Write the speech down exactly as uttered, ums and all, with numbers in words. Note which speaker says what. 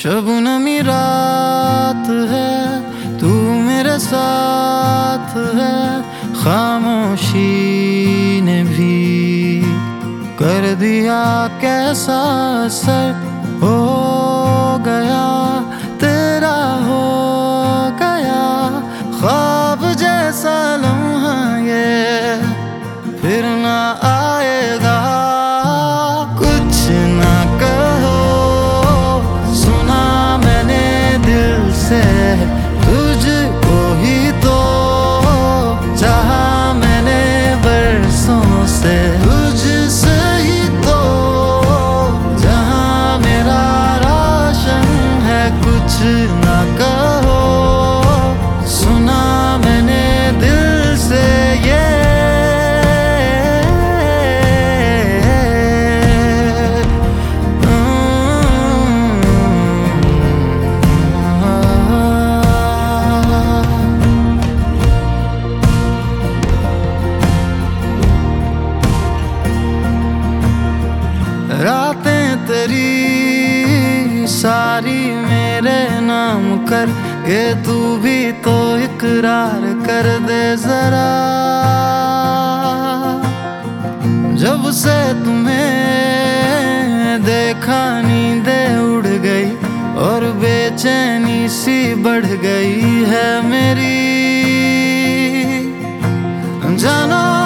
Speaker 1: शबनमी रात है, तू मेरे साथ है, खामोशी ने भी कर दिया कैसा असर हो गया, तेरा हो गया ख्वाब जैसा लम्हा ये फिर ना आएगा। कुछ ना कहो, सुना मैंने दिल से तुझको ही तो, चाहा मैंने बरसों से तुझसे ही तो, जहाँ मेरा राशन है। कुछ ना कहो, सुना मैंने दिल से ये रातें तेरी सारी मेरे नाम कर के, तू भी तो इकरार कर दे जरा। जब से तुम्हें देखा नींदें उड़ गई और बेचैनी सी बढ़ गई है मेरी। जानो